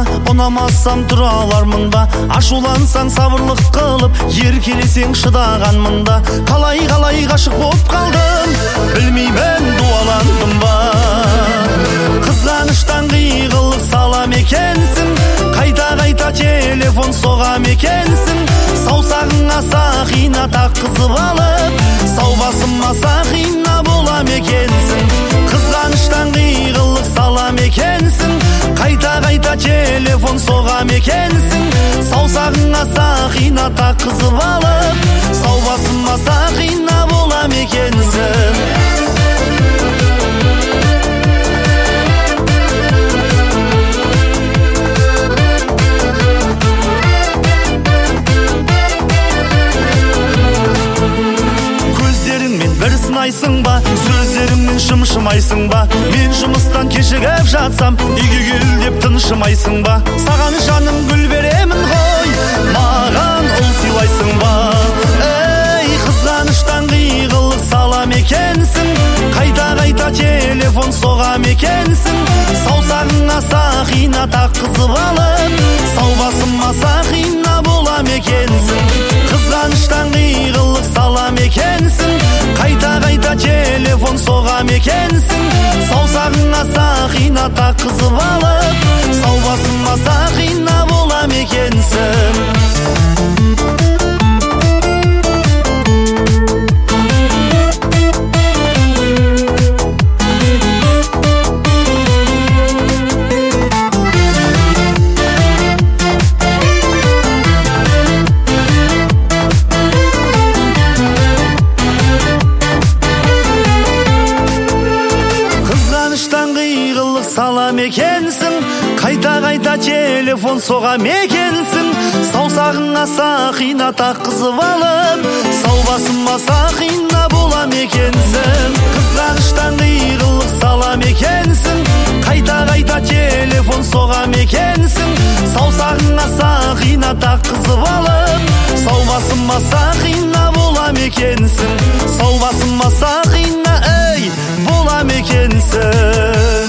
ұнамасам тұра алармын ба? Ашулансаң сабырлық қылып, еркелесең шыдағанмын да. Қалай ғашық боп қалдым, білмеймін дуаландым ба? Қызғаныштан қиғылық салам екенсің, қайта телефон соғам екенсің. Саусағыңа сақина таққызып алып, сау басыма сақина болам екенсің. Қызғаныштан қиғылық салам екенсің, қайта телефон соғам екенсің. Саусағыңа сақина таққызып алып, сау басыма сақина болам екенсің. Бір сынайсың ба, сөздерімнен шымшымайсың ба? Мен жұмыстан кешігіп жатсам, үйге кел деп тыншымайсың ба? Саған жаным гүл беремін ғой, маған ұл сыйлайсың ба? Ей, қызғаныштан қиғылық салам екенсің, қайта телефон соғам екенсің. Саусағыңа сақина таққызып алып, сау басыма сақина болам екенсің. Қызғаныштан қиғылық салам екенсің, қайта телефон соғам екенсің. Саусағыңа сақина таққызып алып, сау басыма сақина болам екенсің. Салам екенсің, қайта телефон соғам екенсің. Саусағыңа сақина таққызып алып, сау басыма сақина болам екенсің. Қызғаныштан қиғылық салам екенсің, қайта телефон соғам екенсің. Саусағыңа сақина таққызып алып, сау басыма сақина болам екенсің. Сау басыма сақина, ей, болам екенсің.